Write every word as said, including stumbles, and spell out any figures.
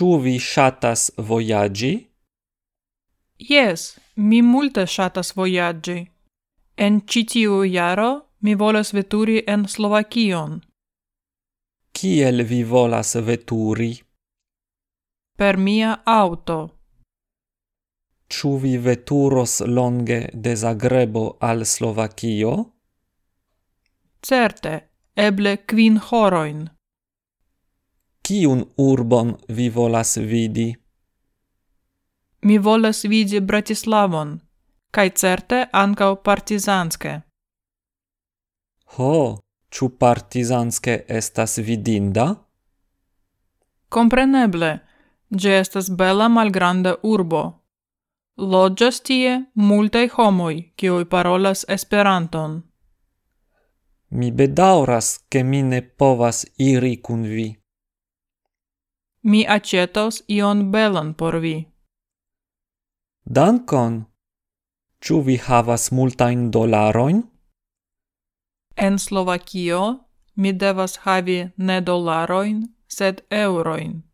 Ĉu vi ŝatas vojaĝi? Jes, mi multe ŝatas vojaĝi. En ĉi tiu jaro mi volas veturi en Slovakion. Kiel vi volas veturi? Per mia auto. Ĉu vi veturos longe de Zagrebo al Slovakio? Certe, eble kvin horojn. Kiun urbon vi volas vidi? Mi volas vidi Bratislavon, kaj certe ankaŭ Partizanske. Ho, ĉu Partizanske estas vidinda? Kompreneble, ĝi estas bela malgranda urbo. Loĝas tie multaj homoj, kiuj parolas Esperanton. Mi bedaŭras, ke mi ne povas iri kun vi. Mi aĉetos ion belan por vi. Dankon! Ĉu vi havas multajn dolarojn? En Slovakio mi devas havi ne dolarojn, sed eŭrojn.